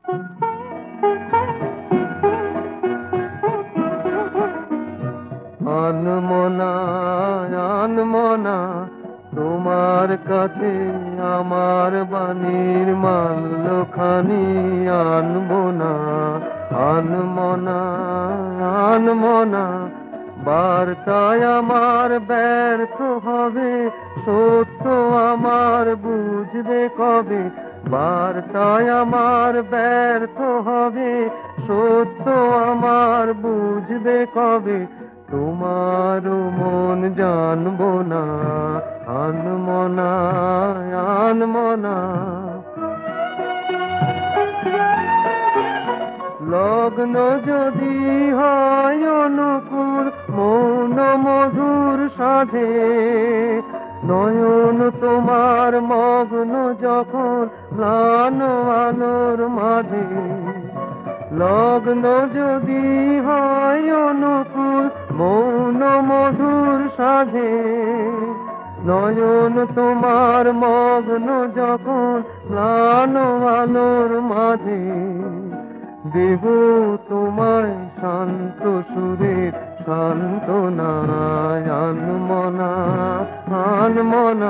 আনমনা আনমনা তোমার কাছে আমার বাণীর মাল্যখানি আনবো না। আনমনা আনমনা বার্তায় আমার ব্যর্থ হবে, সত্য আমার বুঝবে কবে। বার্তায় আমার ব্যর্থ হবে, সত্য আমার বুঝবে কবে। তোমারও মন জানবো না। আনমনা আনমনা লগ্ন যদি হয় অনুকূল মৌন মধুর সাধে, নয়ন তোমার মগ্ন যখন ম্লান আলোর মাঝে। লগ্ন যদি হয় অনুকূল মৌন মধুর সাধে, নয়ন তোমার মগ্ন যখন ম্লান আলোর মাঝে। দেব তোমায় শান্ত সুরের সান্ত্বনা। আনমনা আনমনা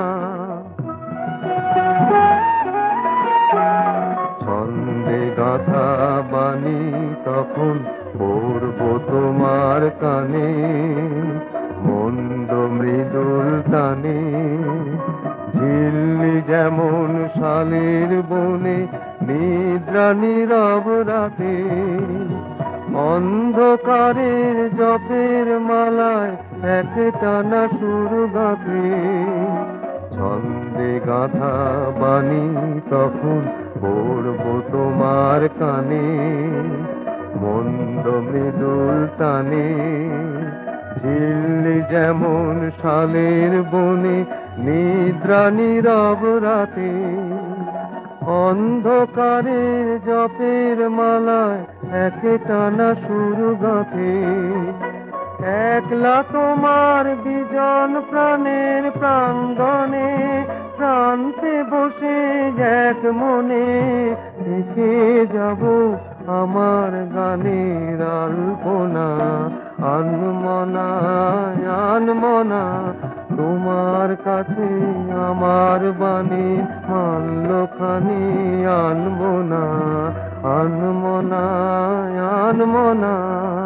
ছন্দে গাথা বাণী তখন পড়ব তোমার কানে, মন্দ মৃদুল টানে। ঝিল্লি যেমন শালের বনে নিদ্রা নীরব রাতে, অন্ধকারের জপের মালায় একটানা সুর গাঁথে। ছন্দে গাথা বাণী তখন পড়ব তোমার কানে, মন্দ মৃদুল টানে। ঝিল্লি যেমন শালের বনে নিদ্রা নীরব রাতে, অন্ধকারের জপের মালায় একটানা সুর গাঁথে। একলা তোমার বিজন প্রাণের প্রাঙ্গণে, প্রান্তে বসে এক মনে লিখে যাব আমার গানের আলপনা। আনমনা আনমনা তোমার কাছে আমার বাণী মাল্যখানি আনবো না। আনমনা আনমনা